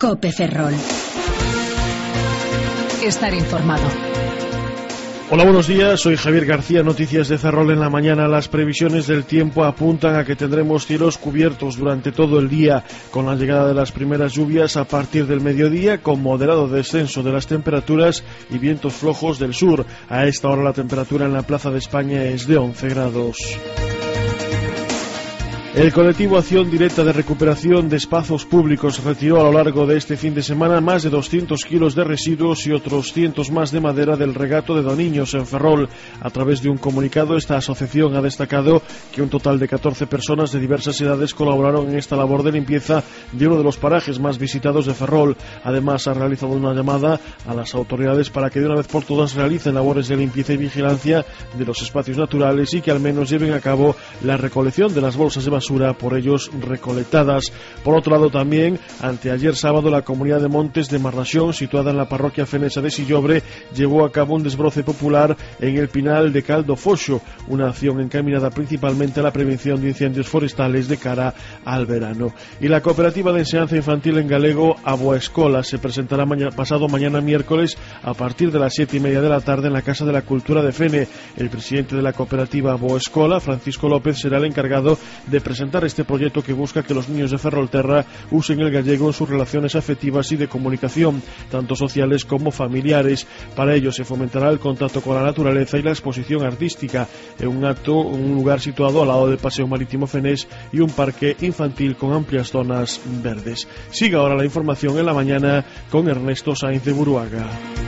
COPE Ferrol. Estar informado. Hola, buenos días, soy Javier García, noticias de Ferrol en la mañana. Las previsiones del tiempo apuntan a que tendremos cielos cubiertos durante todo el día, con la llegada de las primeras lluvias a partir del mediodía, con moderado descenso de las temperaturas y vientos flojos del sur. A esta hora la temperatura en la Plaza de España es de 11 grados. El colectivo Acción Directa de Recuperación de Espazos Públicos retiró a lo largo de este fin de semana más de 200 kilos de residuos y otros cientos más de madera del regato de Doniños en Ferrol. A través de un comunicado, esta asociación ha destacado que un total de 14 personas de diversas edades colaboraron en esta labor de limpieza de uno de los parajes más visitados de Ferrol. Además, ha realizado una llamada a las autoridades para que de una vez por todas realicen labores de limpieza y vigilancia de los espacios naturales y que al menos lleven a cabo la recolección de las bolsas de basura por ellos recolectadas. Por otro lado, también, anteayer sábado, la comunidad de Montes de Marraxón, situada en la parroquia fenesa de Sillobre, llevó a cabo un desbroce popular en el Pinal de Caldo Foxo, una acción encaminada principalmente a la prevención de incendios forestales de cara al verano. Y la cooperativa de enseñanza infantil en galego A Boa Escola se presentará pasado mañana miércoles a partir de las 7:30 de la tarde en la Casa de la Cultura de Fene. El presidente de la cooperativa A Boa Escola, Francisco López, será el encargado de presentar este proyecto que busca que los niños de Ferrolterra usen el gallego en sus relaciones afectivas y de comunicación, tanto sociales como familiares. Para ello se fomentará el contacto con la naturaleza y la exposición artística en un lugar situado al lado del Paseo Marítimo Fenés y un parque infantil con amplias zonas verdes. Siga ahora la información en la mañana con Ernesto Sainz de Buruaga.